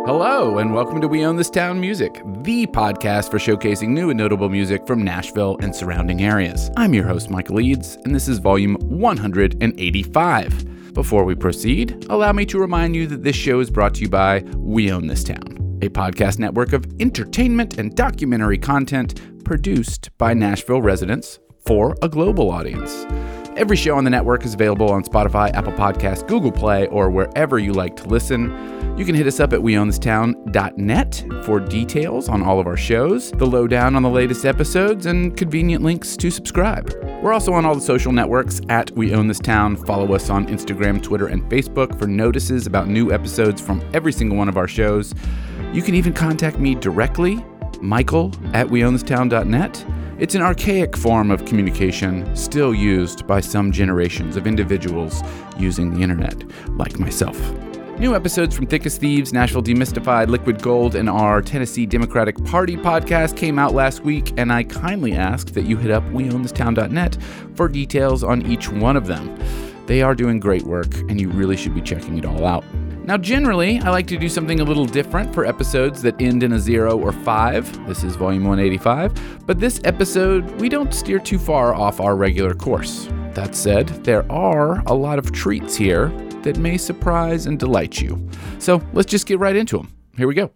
Hello, and welcome to We Own This Town Music, the podcast for showcasing new and notable music from Nashville and surrounding areas. I'm your host, Michael Eads, and this is volume 185. Before we proceed, allow me to remind you that this show is brought to you by We Own This Town, a podcast network of entertainment and documentary content produced by Nashville residents for a global audience. Every show on the network is available on Spotify, Apple Podcasts, Google Play, or wherever you like to listen. You can hit us up at weownthistown.net for details on all of our shows, the lowdown on the latest episodes, and convenient links to subscribe. We're also on all the social networks at We Own This Town. Follow us on Instagram, Twitter, and Facebook for notices about new episodes from every single one of our shows. You can even contact me directly, Michael at weownthistown.net. It's an archaic form of communication still used by some generations of individuals using the internet, like myself. New episodes from Thick as Thieves, Nashville Demystified, Liquid Gold, and our Tennessee Democratic Party podcast came out last week, and I kindly ask that you hit up weownthistown.net for details on each one of them. They are doing great work, and you really should be checking it all out. Now, generally, I like to do something a little different for episodes that end in a 0 or 5. This is volume 185. But this episode, we don't steer too far off our regular course. That said, there are a lot of treats here that may surprise and delight you. So let's just get right into them. Here we go.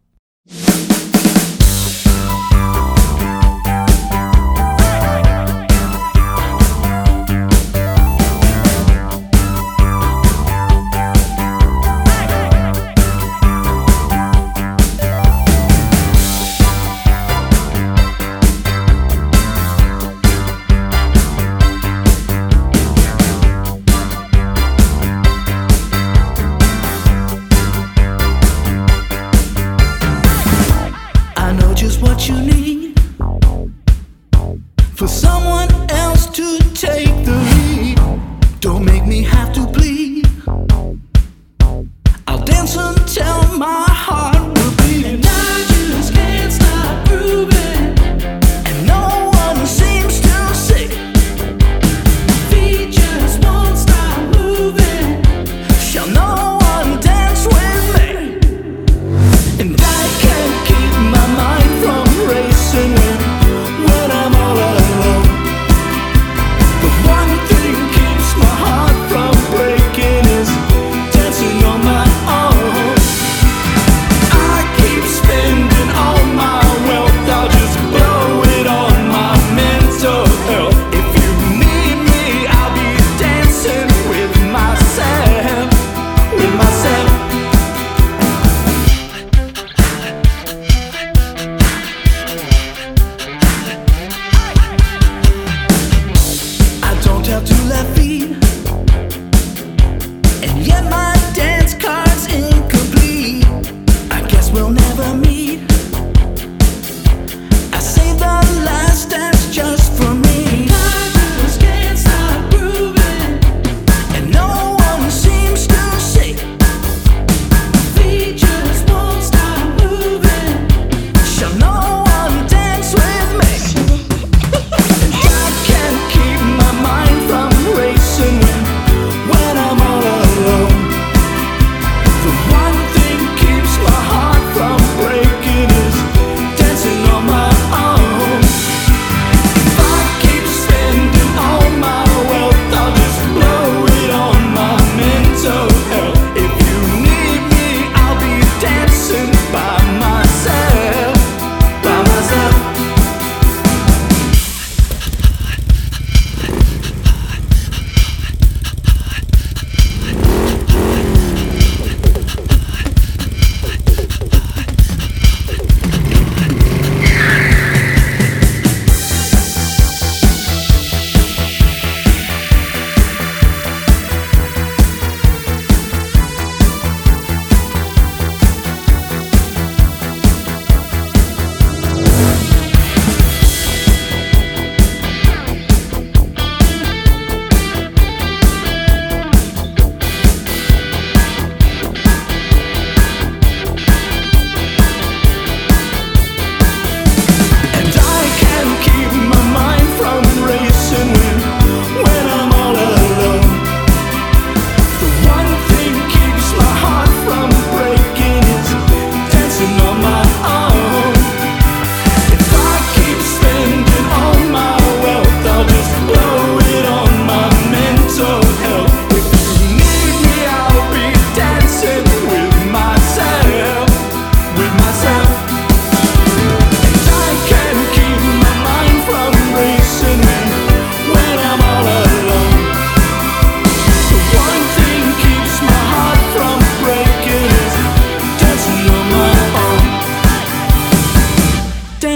What you need for someone else to take the lead. Don't make me have to bleed. I'll dance until my heart will bleed. And I just can't stop grooving, and no one seems to see. Feet just won't stop moving. Shall no one dance with me? And I can't keep my mind from racing when I'm all alone. The one thing keeps my heart from breaking is dancing on my own. I keep spending all my wealth, I'll just blow it on my mental health. If you need me, I'll be dancing with myself, with myself.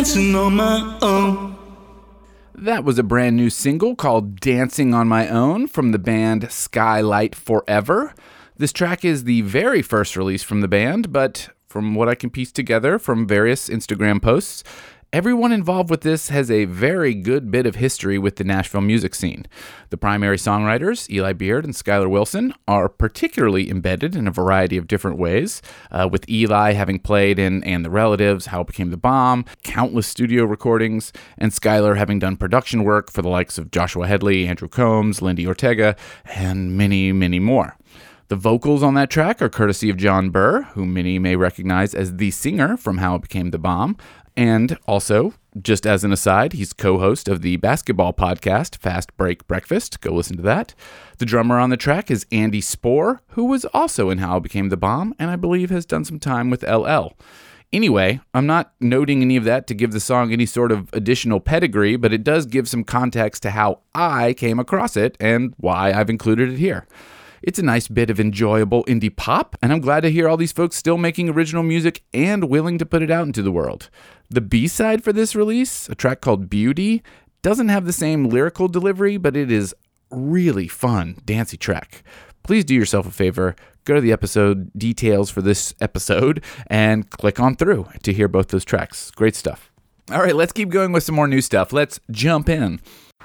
dancing on my own. That was a brand new single called Dancing on My Own from the band Skylight Forever. This track is the very first release from the band, but from what I can piece together from various Instagram posts, everyone involved with this has a very good bit of history with the Nashville music scene. The primary songwriters, Eli Beard and Skylar Wilson, are particularly embedded in a variety of different ways, with Eli having played in And the Relatives, How It Became the Bomb, countless studio recordings, and Skylar having done production work for the likes of Joshua Headley, Andrew Combs, Lindy Ortega, and many, many more. The vocals on that track are courtesy of John Burr, who many may recognize as the singer from How It Became the Bomb, and also, just as an aside, he's co-host of the basketball podcast, Fast Break Breakfast. Go listen to that. The drummer on the track is Andy Spohr, who was also in How It Became the Bomb, and I believe has done some time with LL. Anyway, I'm not noting any of that to give the song any sort of additional pedigree, but it does give some context to how I came across it and why I've included it here. It's a nice bit of enjoyable indie pop, and I'm glad to hear all these folks still making original music and willing to put it out into the world. The B-side for this release, a track called Beauty, doesn't have the same lyrical delivery, but it is really fun, dancey track. Please do yourself a favor, go to the episode details for this episode, and click on through to hear both those tracks. Great stuff. All right, let's keep going with some more new stuff. Let's jump in.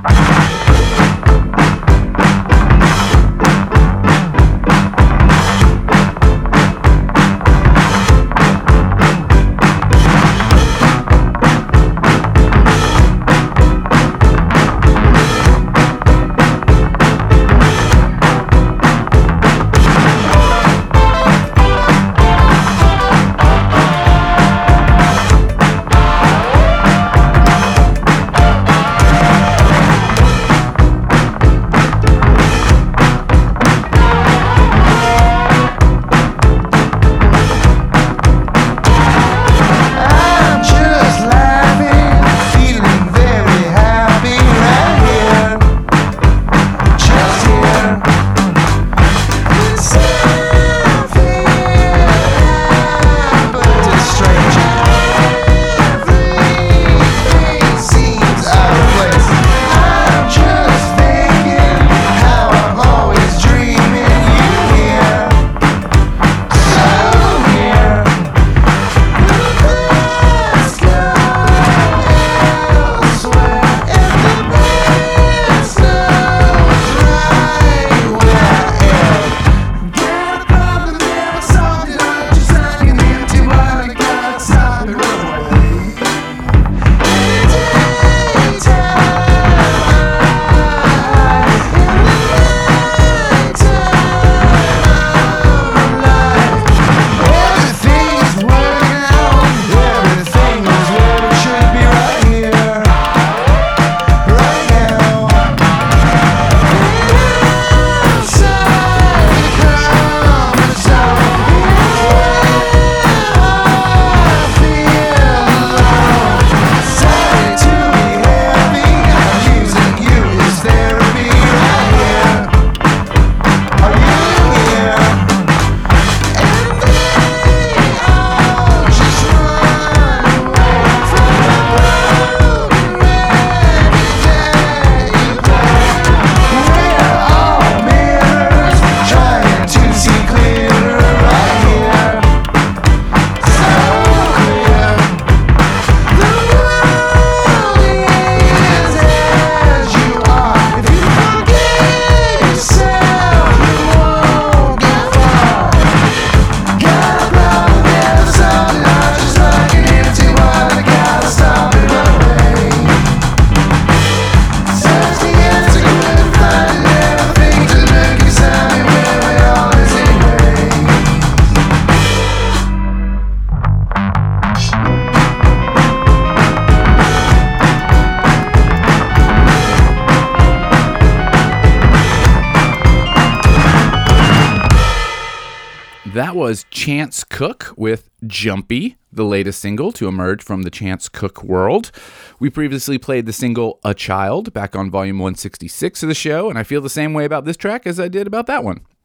That was Chance Cook with Jumpy, the latest single to emerge from the Chance Cook world. We previously played the single A Child back on volume 166 of the show, and I feel the same way about this track as I did about that one.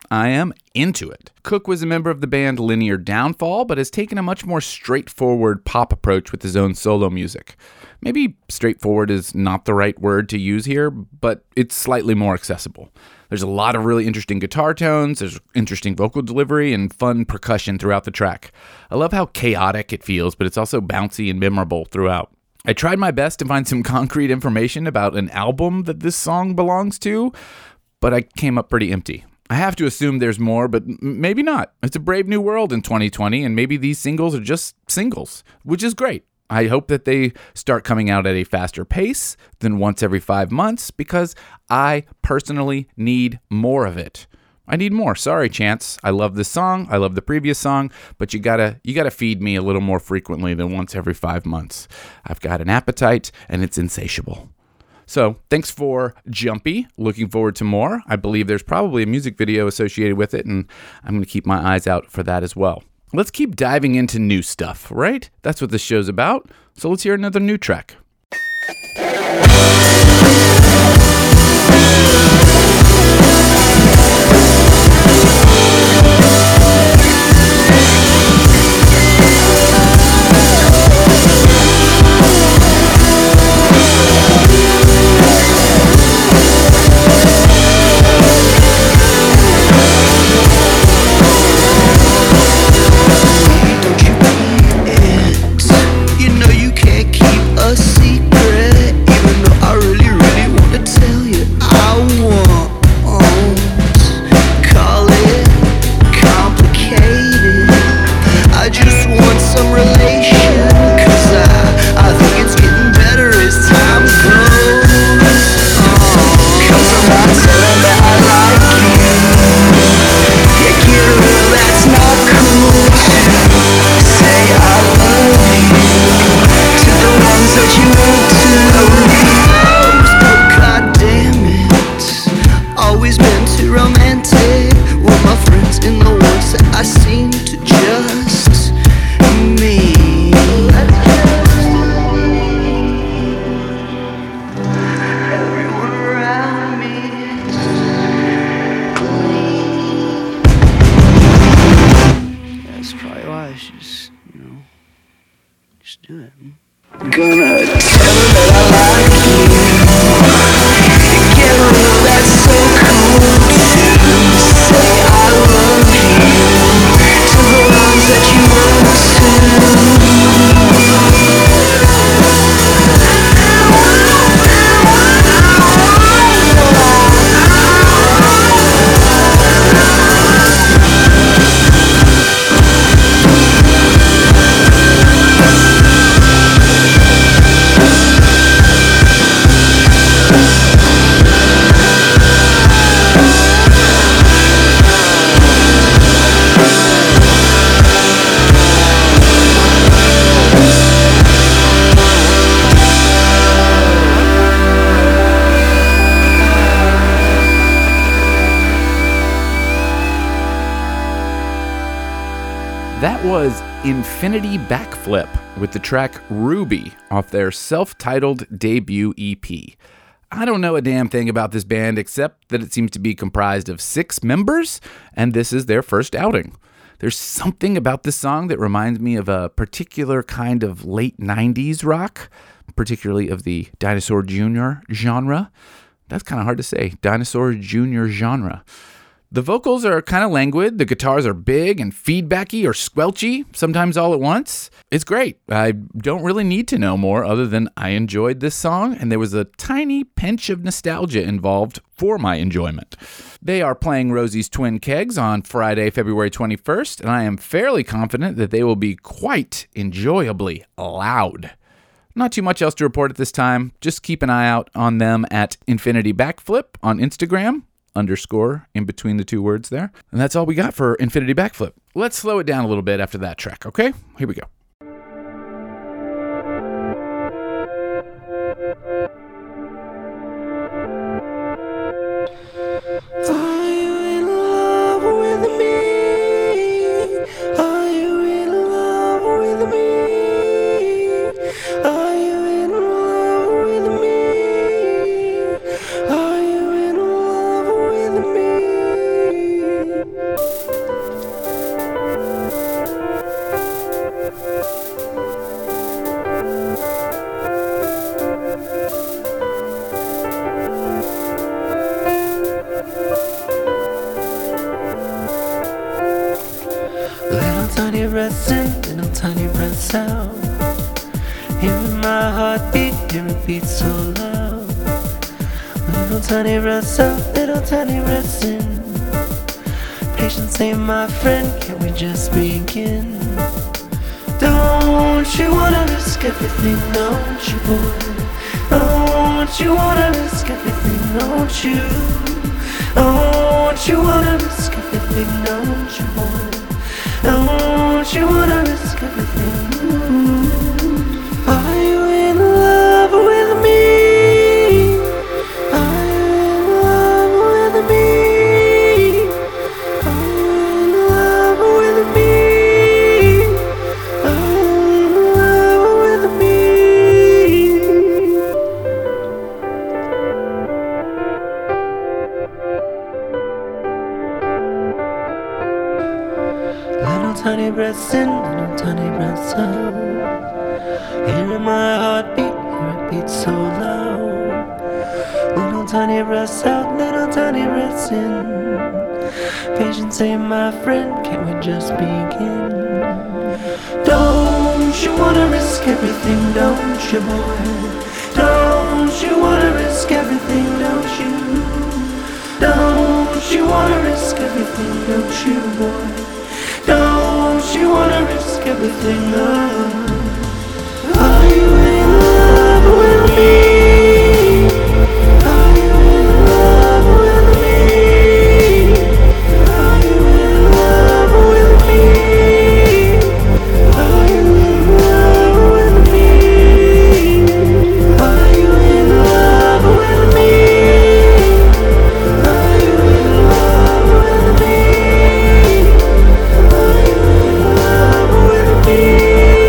I am into it. Cook was a member of the band Linear Downfall, but has taken a much more straightforward pop approach with his own solo music. Maybe straightforward is not the right word to use here, but it's slightly more accessible. There's a lot of really interesting guitar tones, there's interesting vocal delivery, and fun percussion throughout the track. I love how chaotic it feels, but it's also bouncy and memorable throughout. I tried my best to find some concrete information about an album that this song belongs to, but I came up pretty empty. I have to assume there's more, but maybe not. It's a brave new world in 2020, and maybe these singles are just singles, which is great. I hope that they start coming out at a faster pace than once every 5 months, because I personally need more of it. I need more. Sorry, Chance. I love this song. I love the previous song, but you gotta feed me a little more frequently than once every 5 months. I've got an appetite, and it's insatiable. So thanks for Jumpy. Looking forward to more. I believe there's probably a music video associated with it, and I'm going to keep my eyes out for that as well. Let's keep diving into new stuff, right? That's what this show's about. So let's hear another new track. That was Infinity Backflip with the track Ruby off their self-titled debut EP. I don't know a damn thing about this band except that it seems to be comprised of 6 members, and this is their first outing. There's something about this song that reminds me of a particular kind of late 90s rock, particularly of the Dinosaur Jr. genre. That's kind of hard to say, Dinosaur Jr. genre. The vocals are kind of languid, the guitars are big and feedbacky or squelchy, sometimes all at once. It's great. I don't really need to know more other than I enjoyed this song, and there was a tiny pinch of nostalgia involved for my enjoyment. They are playing Rosie's Twin Kegs on Friday, February 21st, and I am fairly confident that they will be quite enjoyably loud. Not too much else to report at this time. Just keep an eye out on them at Infinity Backflip on Instagram. _ in between the 2 words there. And that's all we got for Infinity Backflip. Let's slow it down a little bit after that track, okay? Here we go. Are you in love with me? Are you in love with me? Are you in love with me? Are you in love with me? tiny breaths out. Hearing my heartbeat, it beats so loud. Little tiny breaths out, little tiny breaths in. Patience ain't my friend, can we just begin? Don't you wanna risk everything, don't you, boy? Don't you wanna risk everything, don't you? Don't you wanna risk everything, don't you, boy? Don't you wanna risk everything? Are you in love with me? Are you in love with me? Are you in love with me? Are you in love with me? Little tiny breaths in, little tiny breaths out. Hearing my heartbeat, it beats so loud. Little tiny breaths out, little tiny breaths in. Patience ain't my friend, can we just begin? Don't you wanna risk everything, don't you, boy? Don't you wanna risk everything, don't you? Don't you wanna risk everything, don't you, boy? Don't you wanna risk everything, oh. Are you in love with me? Are you in love with me? Are you in love with me? Are you in love with me? Are you in love with me? Are you in love with me? Are you in love with me?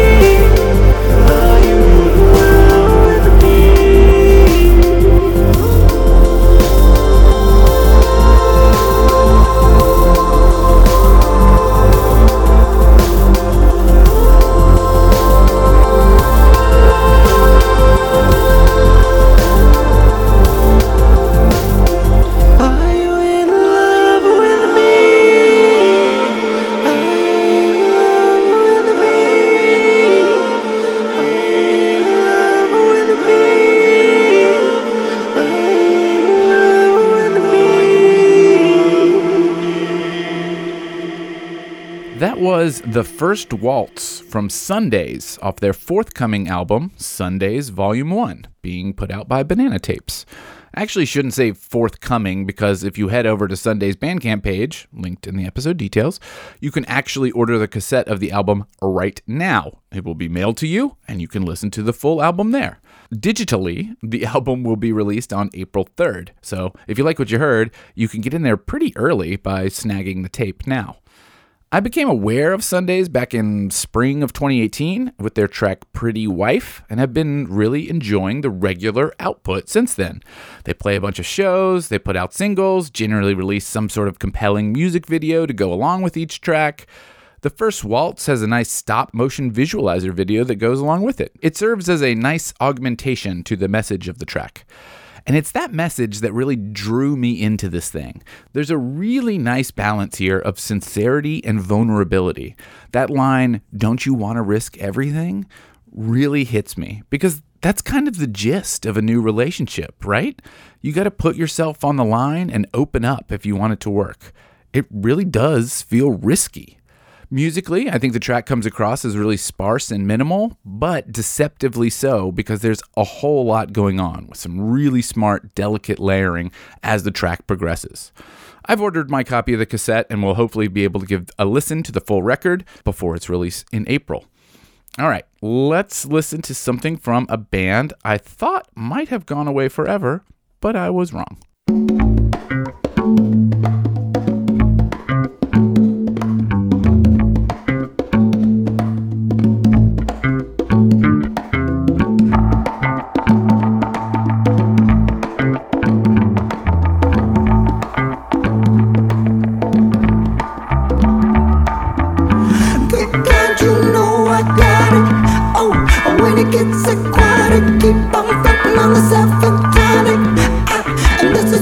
That was The First Waltz from Sundays off their forthcoming album, Sundays Volume 1, being put out by Banana Tapes. I actually shouldn't say forthcoming because if you head over to Sunday's Bandcamp page, linked in the episode details, you can actually order the cassette of the album right now. It will be mailed to you, and you can listen to the full album there. Digitally, the album will be released on April 3rd, so if you like what you heard, you can get in there pretty early by snagging the tape now. I became aware of Sundays back in spring of 2018 with their track Pretty Wife and have been really enjoying the regular output since then. They play a bunch of shows, they put out singles, generally release some sort of compelling music video to go along with each track. The First Waltz has a nice stop-motion visualizer video that goes along with it. It serves as a nice augmentation to the message of the track. And it's that message that really drew me into this thing. There's a really nice balance here of sincerity and vulnerability. That line, "Don't you want to risk everything?" really hits me because that's kind of the gist of a new relationship, right? You got to put yourself on the line and open up if you want it to work. It really does feel risky. Musically, I think the track comes across as really sparse and minimal, but deceptively so because there's a whole lot going on with some really smart, delicate layering as the track progresses. I've ordered my copy of the cassette and will hopefully be able to give a listen to the full record before its release in April. All right, let's listen to something from a band I thought might have gone away forever, but I was wrong. When it gets aquatic, keep on frontin' on the self-hypnotic. And this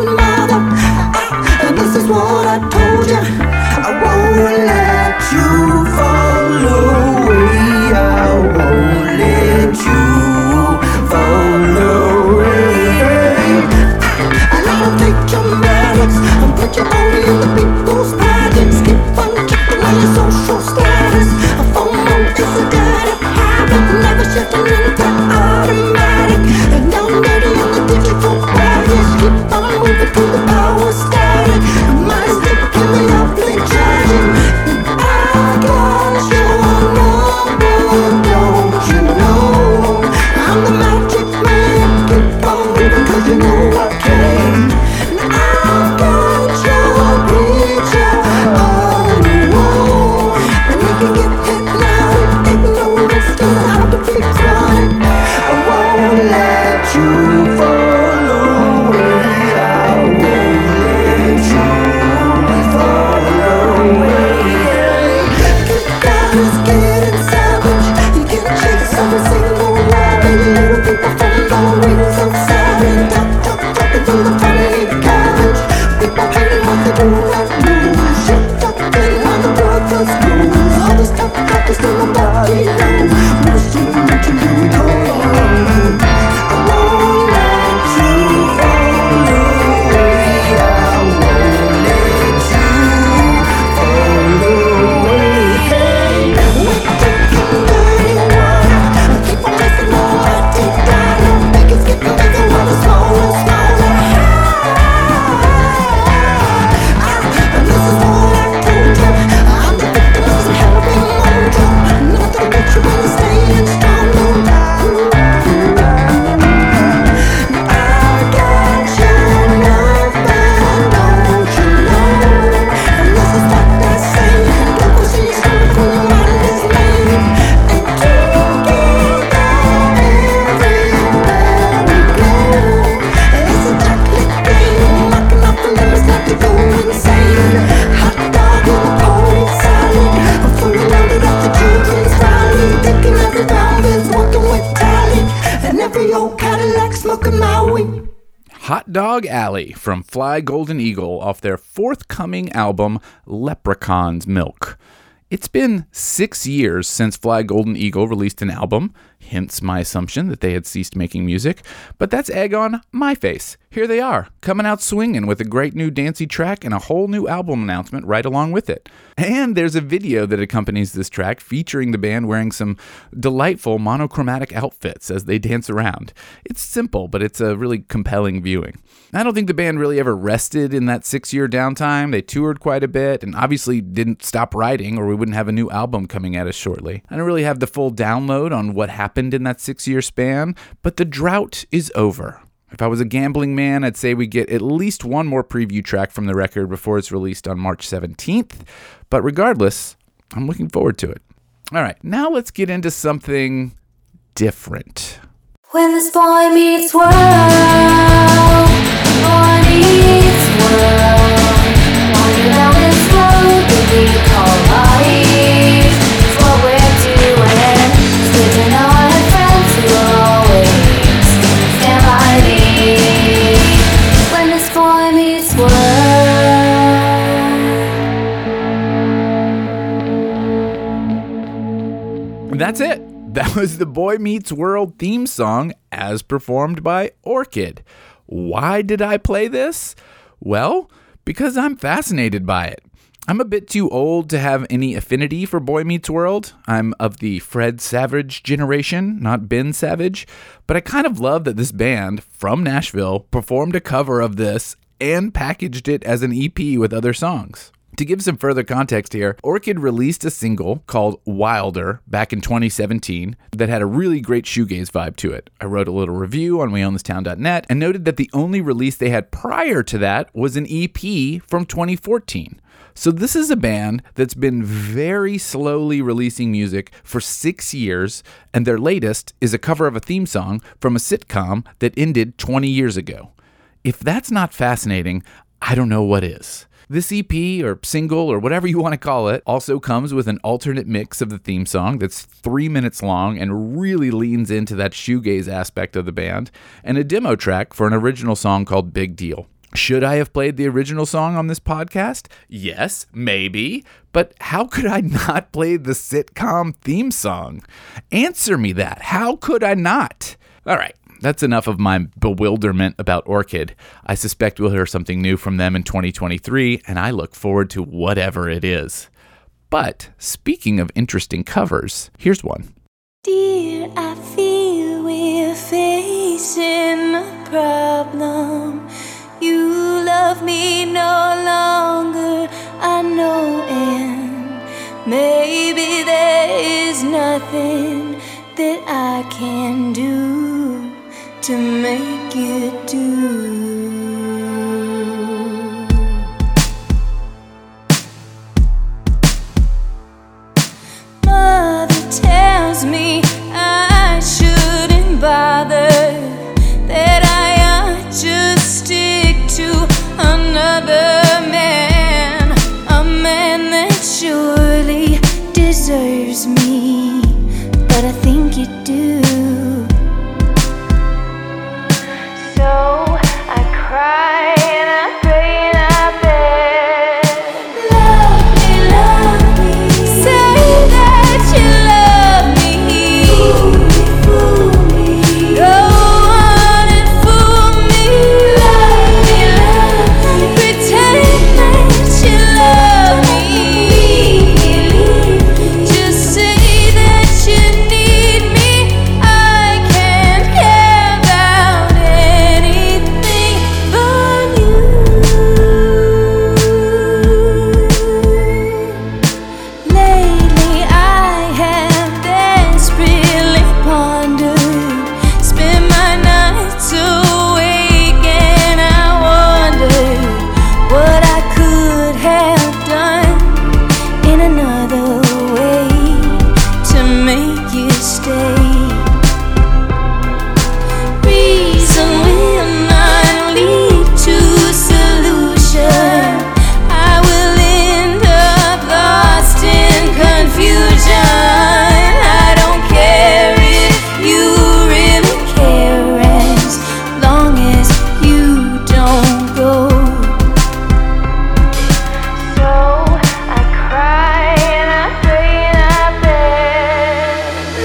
mother. And this is what I told you. I won't let you fall away. I won't let you fall away. I don't take your merits and put you only in the people's projects. Keep on checking on your social status. A FOMO is a dirty habit, never shifting into automatic. And down dirty in the digital baggage. Keep on moving through the power static. My stick can be awfully charging. I got your number, don't you know? I'm the magic man. Keep on moving 'cause you know I can. I've got your picture on the wall, and you can get hypnotic, ignorance to how to be chronic. I won't let you fall away. I won't let you fall away. Good God is getting savage. You can chase every single rabbit. Little people from the wings of savage. Talking through the funny cabbage. People hating what they do not lose. Shit talking while the brothers lose. All this talk is still nobody knows. What's too much to do it all. I won't let you fall away. I won't let you fall away. Hey, we're taking dirty water. Keep on messing on my teeth down. Make it get bigger while it's smaller, smaller. And this is what I told you. I'm the victim of some helping mojo. Nothing but you when you're staying strong. No doubt. I got your number, don't you know? And this is what they say. Look what she's coming from your mind is made. And together everywhere we go. It's a chocolate game, knocking off the limits, not to go insane. Hot dog in the party salad. I'm fully loaded up the children's rally. Taking every pound is working with tally. And every old Cadillac smoking my weed. Hot Dog Alley from Fly Golden Eagle off their forthcoming album, Leprechaun's Milk. It's been 6 years since Fly Golden Eagle released an album, hence my assumption that they had ceased making music, but that's egg on my face. Here they are, coming out swinging with a great new dancey track and a whole new album announcement right along with it. And there's a video that accompanies this track featuring the band wearing some delightful monochromatic outfits as they dance around. It's simple, but it's a really compelling viewing. I don't think the band really ever rested in that 6-year downtime. They toured quite a bit and obviously didn't stop writing or we wouldn't have a new album coming at us shortly. I don't really have the full download on what happened in that 6-year span, but the drought is over. If I was a gambling man, I'd say we get at least one more preview track from the record before it's released on March 17th. But regardless, I'm looking forward to it. All right, now let's get into something different. When this boy meets world, boy meets world. Walking down this road that we call life. It's what we're doing. Switching on our friends who will always stand by me. When this boy meets world. That's it. That was the Boy Meets World theme song as performed by Orchid. Why did I play this? Well, because I'm fascinated by it. I'm a bit too old to have any affinity for Boy Meets World. I'm of the Fred Savage generation, not Ben Savage. But I kind of love that this band from Nashville performed a cover of this and packaged it as an EP with other songs. To give some further context here, Orchid released a single called Wilder back in 2017 that had a really great shoegaze vibe to it. I wrote a little review on weownthistown.net and noted that the only release they had prior to that was an EP from 2014. So this is a band that's been very slowly releasing music for 6 years, and their latest is a cover of a theme song from a sitcom that ended 20 years ago. If that's not fascinating, I don't know what is. This EP or single or whatever you want to call it also comes with an alternate mix of the theme song that's 3 minutes long and really leans into that shoegaze aspect of the band, and a demo track for an original song called Big Deal. Should I have played the original song on this podcast? Yes, maybe. But how could I not play the sitcom theme song? Answer me that. How could I not? All right, that's enough of my bewilderment about Orchid. I suspect we'll hear something new from them in 2023, and I look forward to whatever it is. But speaking of interesting covers, here's one. Dear, I feel we're facing a problem. You love me no longer, I know, and maybe there is nothing that I can do to make it do. Mother tells me I shouldn't bother, that I ought just stick to another man, a man that surely deserves me, but I think you do. So I cry and I pray and I beg, love me, say that you love me, fool me, go on and fool me, love me, pretend that you love me, just say that you need me, I can't care about anything but you. Lately I have desperately pondered, spent my nights awake and I wondered what I could have done in another way to make you stay. Reason will not lead to solution, I will end up lost in confusion. I don't care if you really care, as long as you don't go. So I cry and I pray and I beg,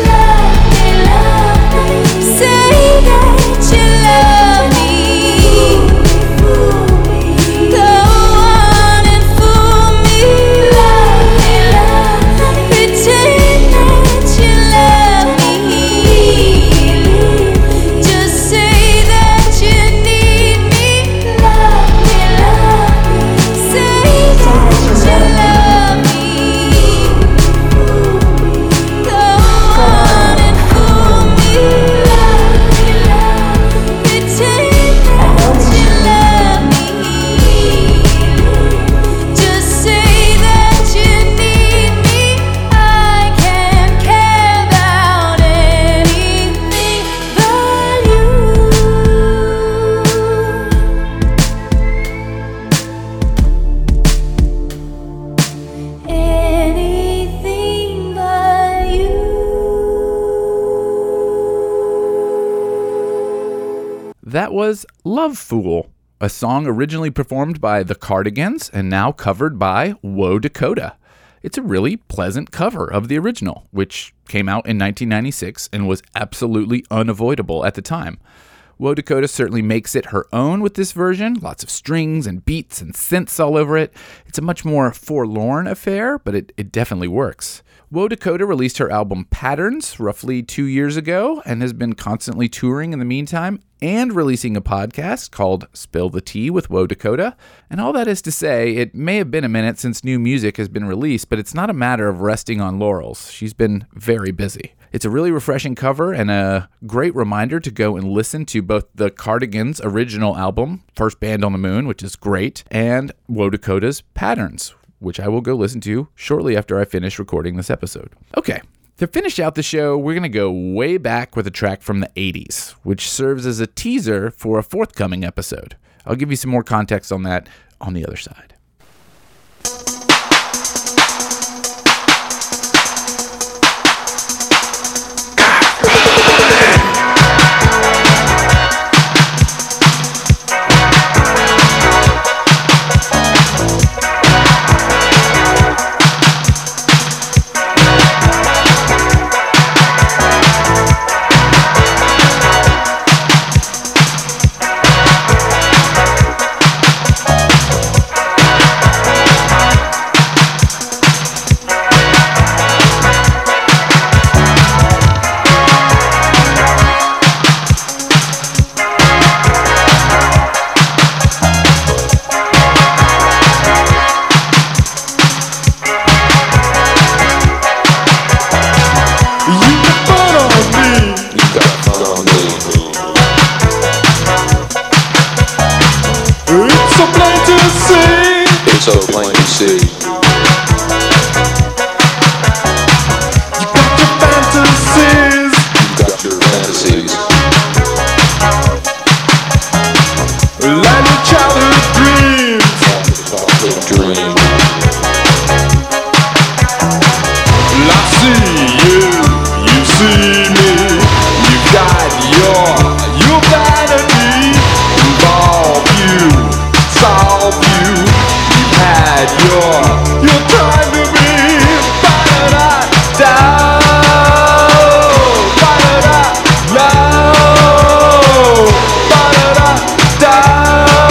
love me, say that you love me, fool me, go on and fool me, pretend that you love me, just say that you need me, say that you love me, go on and fool me, pretend that you love me, just say that you need me, I can't care about anything but you. Anything but you. That was Love Fool, a song originally performed by The Cardigans and now covered by Woe Dakota. It's a really pleasant cover of the original, which came out in 1996 and was absolutely unavoidable at the time. Woe Dakota certainly makes it her own with this version, lots of strings and beats and synths all over it. It's a much more forlorn affair, but it definitely works. Woe Dakota released her album Patterns roughly 2 years ago and has been constantly touring in the meantime and releasing a podcast called Spill the Tea with Woe Dakota. And all that is to say, it may have been a minute since new music has been released, but it's not a matter of resting on laurels. She's been very busy. It's a really refreshing cover and a great reminder to go and listen to both the Cardigans' original album, First Band on the Moon, which is great, and Woe Dakota's Patterns, which I will go listen to shortly after I finish recording this episode. Okay, to finish out the show, we're going to go way back with a track from the 80s, which serves as a teaser for a forthcoming episode. I'll give you some more context on that on the other side. so plain to see. It's so plain to see. You got your fantasies. You got your fantasies. Like your childhood dreams. Childhood dream. I see you, you see me. You got your vanity. Involve you, solve you. You've had your time to be. Ba-da-da-da, ba-da-da, low, ba-da-da-da.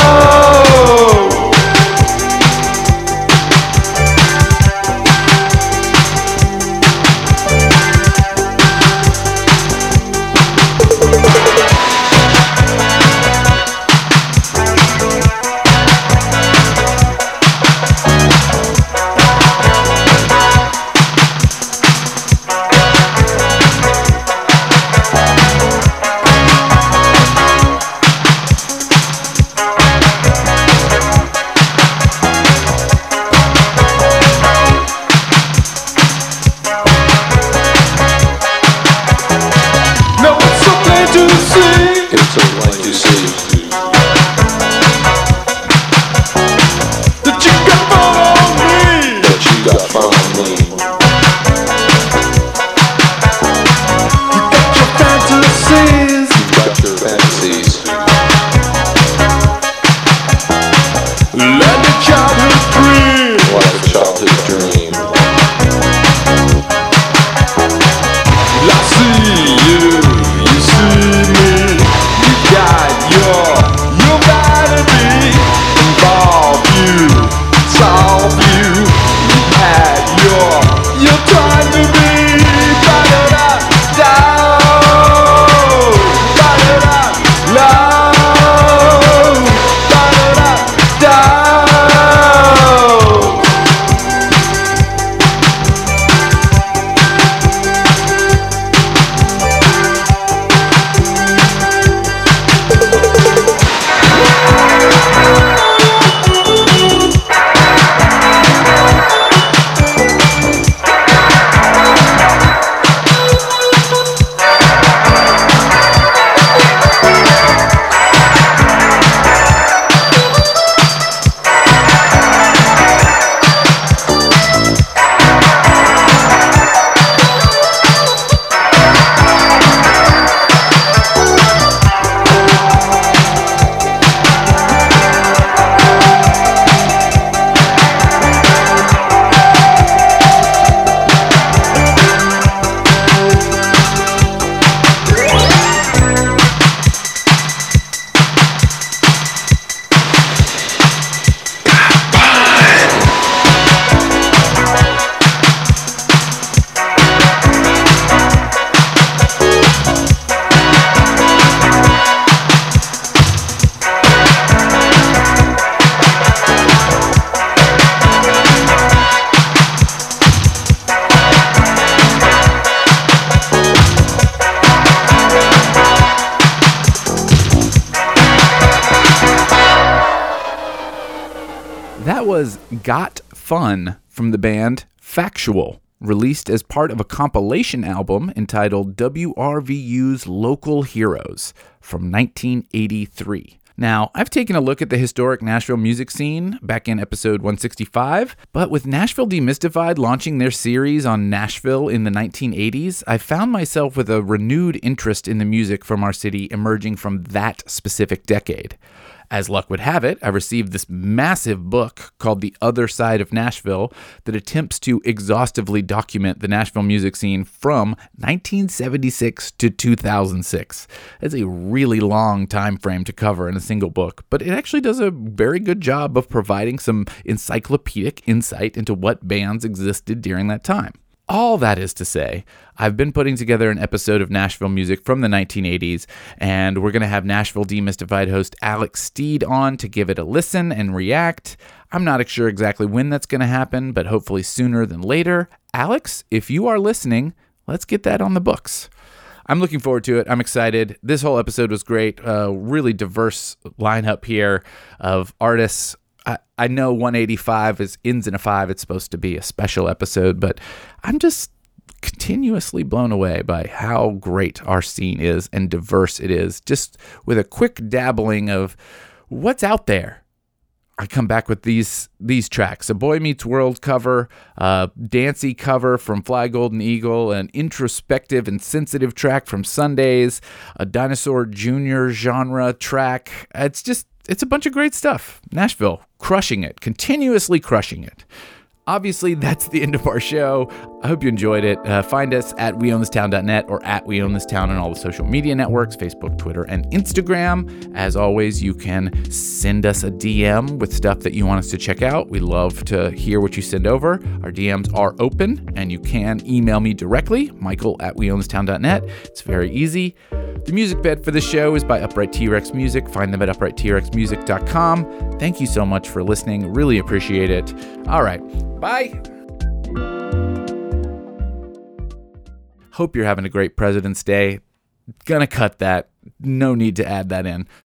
No, it's so plain to see. It's so plain to see. That you got fun on me. That you got fun on me. You got your fantasies. You got your fantasies. Like a childhood dream. Like a childhood dream. I see you, you see me. You got your vanity. Involve you, solve you. You've had your time to be. Ba-da-da-da, ba-da-da, low, ba-da-da-da. That was Got Fun from the band Factual, released as part of a compilation album entitled WRVU's Local Heroes from 1983. Now, I've taken a look at the historic Nashville music scene back in episode 165, but with Nashville Demystified launching their series on Nashville in the 1980s, I found myself with a renewed interest in the music from our city emerging from that specific decade. As luck would have it, I received this massive book called The Other Side of Nashville that attempts to exhaustively document the Nashville music scene from 1976 to 2006. It's a really long time frame to cover in a single book, but it actually does a very good job of providing some encyclopedic insight into what bands existed during that time. All that is to say, I've been putting together an episode of Nashville music from the 1980s, and we're going to have Nashville Demystified host Alex Steed on to give it a listen and react. I'm not sure exactly when that's going to happen, but hopefully sooner than later. Alex, if you are listening, let's get that on the books. I'm looking forward to it. I'm excited. This whole episode was great. Really diverse lineup here of artists. I know 185 is ends in a 5. It's supposed to be a special episode, but I'm just continuously blown away by how great our scene is and diverse it is, just with a quick dabbling of what's out there. I come back with these tracks: a Boy Meets World cover, a dancey cover from Fly Golden Eagle, an introspective and sensitive track from Sundays, a Dinosaur Jr. genre track. It's a bunch of great stuff. Nashville, crushing it, continuously crushing it. Obviously, that's the end of our show. I hope you enjoyed it. Find us at weownthistown.net or at weownthistown on all the social media networks, Facebook, Twitter, and Instagram. As always, you can send us a DM with stuff that you want us to check out. We love to hear what you send over. Our DMs are open, and you can email me directly, michael@weownthistown.net. It's very easy. The music bed for the show is by Upright T-Rex Music. Find them at uprighttrexmusic.com. Thank you so much for listening. Really appreciate it. All right. Bye. Hope you're having a great President's Day. Gonna cut that. No need to add that in.